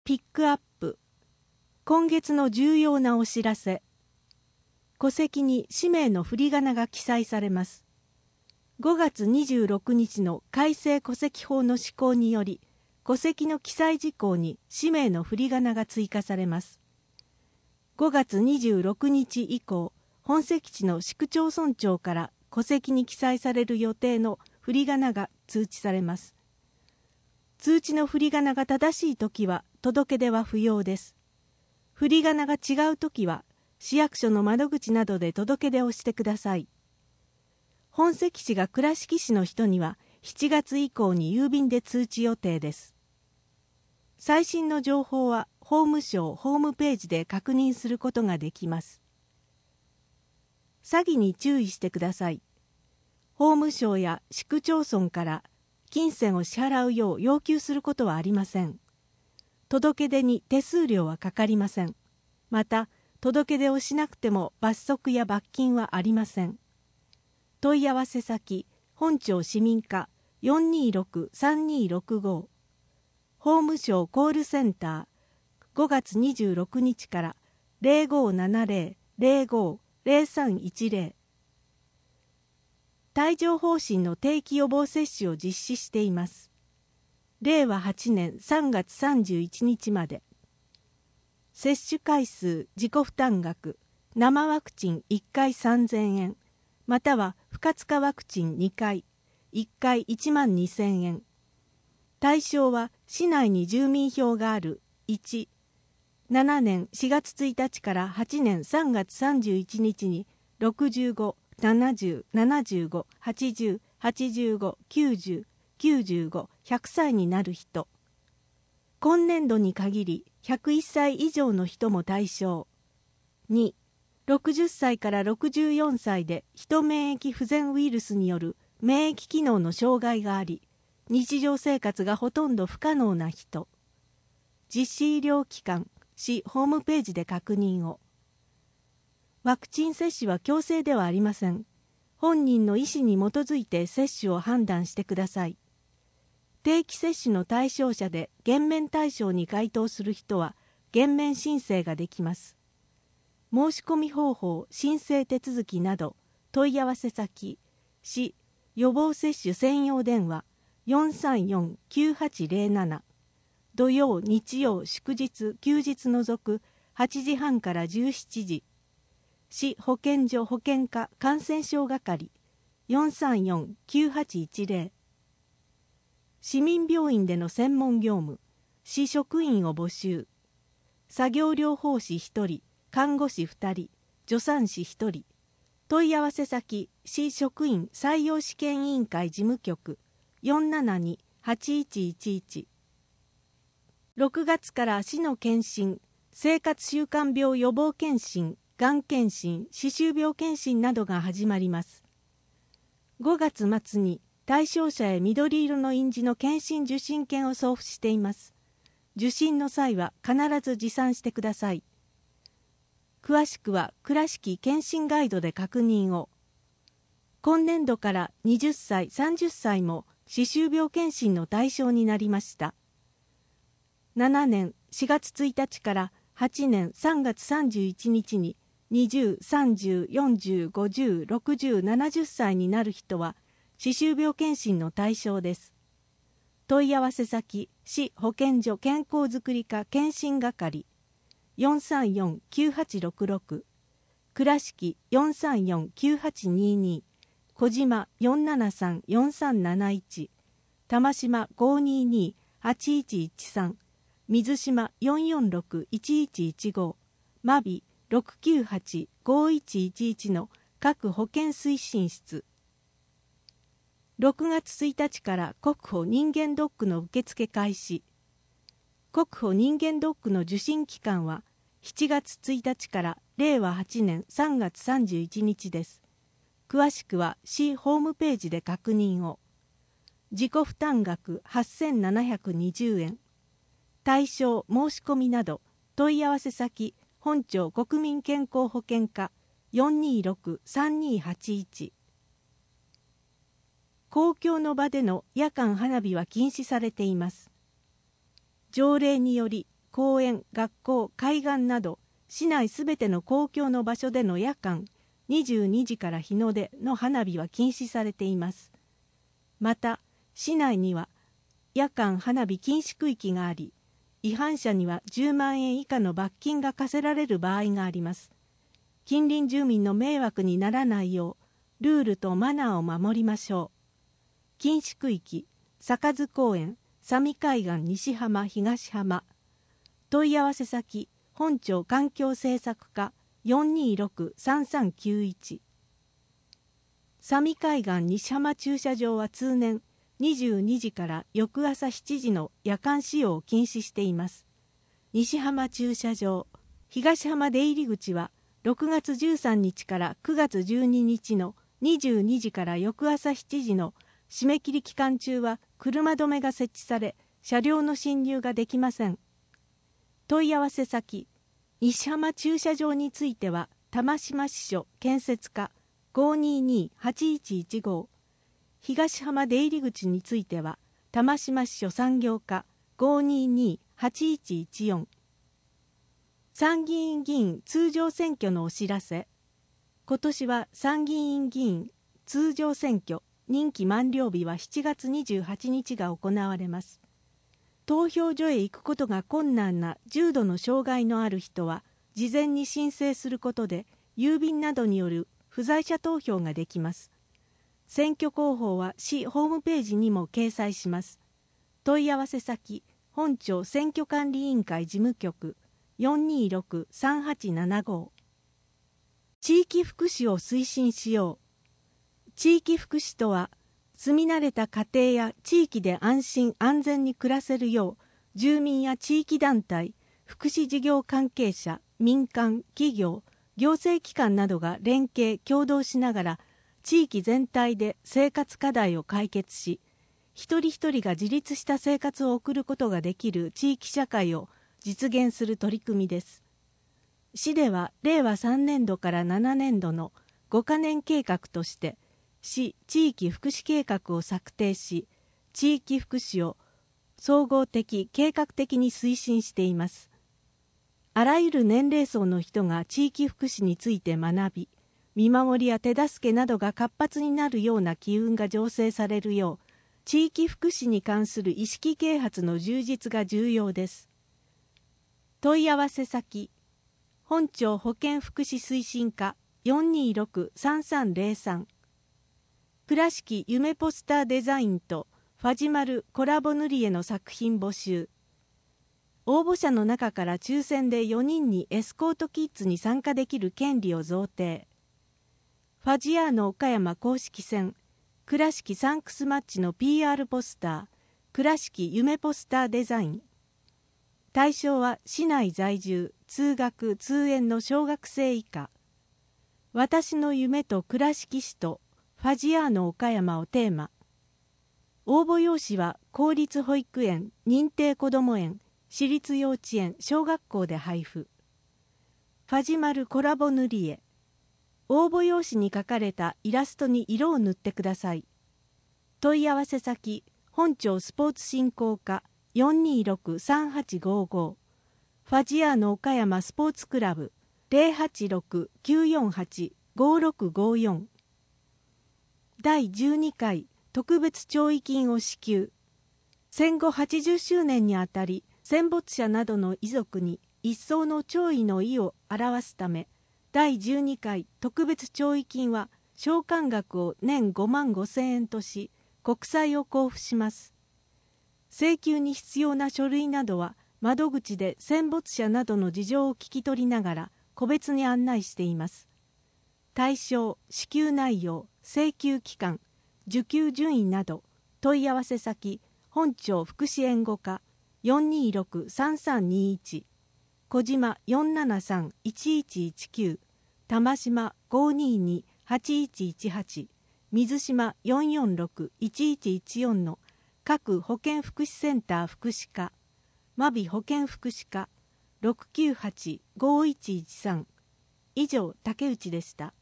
ピックアップ。今月の重要なお知らせ。戸籍に氏名の振り仮名が記載されます。5月26日の改正戸籍法の施行により、戸籍の記載事項に氏名の振り仮名が追加されます。5月26日以降、本籍地の市区町村長から戸籍に記載される予定の振り仮名が通知されます。通知の振り仮名が正しいときは届け出は不要です。振り仮名が違うときは市役所の窓口などで届け出をしてください。本籍地が倉敷市の人には7月以降に郵便で通知予定です。最新の情報は法務省ホームページで確認することができます。詐欺に注意してください。法務省や市区町村から金銭を支払うよう要求することはありません。届け出に手数料はかかりません。また、届け出をしなくても罰則や罰金はありません。問い合わせ先、本庁市民課 426-3265 法務省コールセンター5月26日から0570-05-0310帯状疱疹の定期予防接種を実施しています。令和8年3月31日まで。接種回数、自己負担額、生ワクチン1回3000円、または不活化ワクチン2回、1回1万2000円。対象は市内に住民票がある1、7年4月1日から8年3月31日に65、70、75、80、85、90、95、100歳になる人。今年度に限り101歳以上の人も対象。2、60歳から64歳でヒ免疫不全ウイルスによる免疫機能の障害があり、日常生活がほとんど不可能な人。実施医療機関、市ホームページで確認を。ワクチン接種は強制ではありません。本人の意思に基づいて接種を判断してください。定期接種の対象者で減免対象に該当する人は減免申請ができます。申し込み方法、申請手続きなど問い合わせ先、市予防接種専用電話 434-9807 土曜、日曜、祝日、休日除く8時半から17時市保健所保健課感染症係 434-9810 市民病院での専門業務、市職員を募集。作業療法士1人、看護師2人、助産師1人。問い合わせ先、市職員採用試験委員会事務局 472-8111。6月から市の検診、生活習慣病予防検診、がん検診、歯周病検診などが始まります。5月末に対象者へ緑色の印字の検診受診券を送付しています。受診の際は必ず持参してください。詳しくは倉敷検診ガイドで確認を。今年度から20歳、30歳も歯周病検診の対象になりました。7年4月1日から8年3月31日に20、30、40、50、60、70歳になる人は歯周病検診の対象です。問い合わせ先、市保健所健康づくり課検診係 434-9866 倉敷 434-9822 小島 473-4371 玉島 522-8113 水島 446-1115 真備 698-5111 の各保健推進室。6月1日から国保人間ドックの受付開始。国保人間ドックの受診期間は7月1日から令和8年3月31日です。詳しくは市ホームページで確認を。自己負担額8720円。対象申し込みなど問い合わせ先、本庁国民健康保険課 426-3281。公共の場での夜間花火は禁止されています。条例により公園、学校、海岸など市内すべての公共の場所での夜間22時から日の出の花火は禁止されています。また市内には夜間花火禁止区域があり、違反者には10万円以下の罰金が課せられる場合があります。近隣住民の迷惑にならないようルールとマナーを守りましょう。禁止区域、坂津公園、佐美海岸西浜東浜。問い合わせ先、本庁環境政策課 426-3391。 佐美海岸西浜駐車場は通年22時から翌朝7時の夜間使用を禁止しています。西浜駐車場、東浜出入り口は6月13日から9月12日の22時から翌朝7時の締め切り期間中は車止めが設置され、車両の進入ができません。問い合わせ先、西浜駐車場については玉島支所建設課 522-8115、東浜出入り口については玉島支所産業課 522-8114。 参議院議員通常選挙のお知らせ。今年は参議院議員通常選挙任期満了日は7月28日が行われます。投票所へ行くことが困難な重度の障害のある人は事前に申請することで郵便などによる不在者投票ができます。選挙公報は市ホームページにも掲載します。問い合わせ先、本庁選挙管理委員会事務局 426-3875。 地域福祉を推進しよう。地域福祉とは、住み慣れた家庭や地域で安心安全に暮らせるよう、住民や地域団体、福祉事業関係者、民間、企業、行政機関などが連携協働しながら地域全体で生活課題を解決し、一人一人が自立した生活を送ることができる地域社会を実現する取り組みです。市では令和3年度から7年度の5カ年計画として市地域福祉計画を策定し、地域福祉を総合的計画的に推進しています。あらゆる年齢層の人が地域福祉について学び、見守りや手助けなどが活発になるような機運が醸成されるよう、地域福祉に関する意識啓発の充実が重要です。問い合わせ先、本庁保健福祉推進課 426-3303。 倉敷夢ポスターデザインとファジマルコラボ塗り絵の作品募集。応募者の中から抽選で4人にエスコートキッズに参加できる権利を贈呈。ファジアーノ岡山公式戦倉敷サンクスマッチの PR ポスター、倉敷夢ポスターデザイン。対象は市内在住、通学・通園の小学生以下。私の夢と倉敷市とファジアーノ岡山をテーマ。応募用紙は公立保育園、認定こども園、私立幼稚園、小学校で配布。ファジマルコラボ塗り絵。応募用紙に描かれたイラストに色を塗ってください。問い合わせ先、本庁スポーツ振興課 426-3855。ファジアーノ岡山スポーツクラブ 086-948-5654。第12回特別弔意金を支給。戦後80周年にあたり、戦没者などの遺族に一層の弔意の意を表すため、第12回特別弔意金は償還額を年5万5千円とし、国債を交付します。請求に必要な書類などは窓口で戦没者などの事情を聞き取りながら個別に案内しています。対象、支給内容、請求期間、受給順位など問い合わせ先、本庁福祉援護課 426-3321。小島 473-1119、玉島 522-8118、水島 446-1114の各保健福祉センター福祉課、真備保健福祉課 698-5113。以上、竹内でした。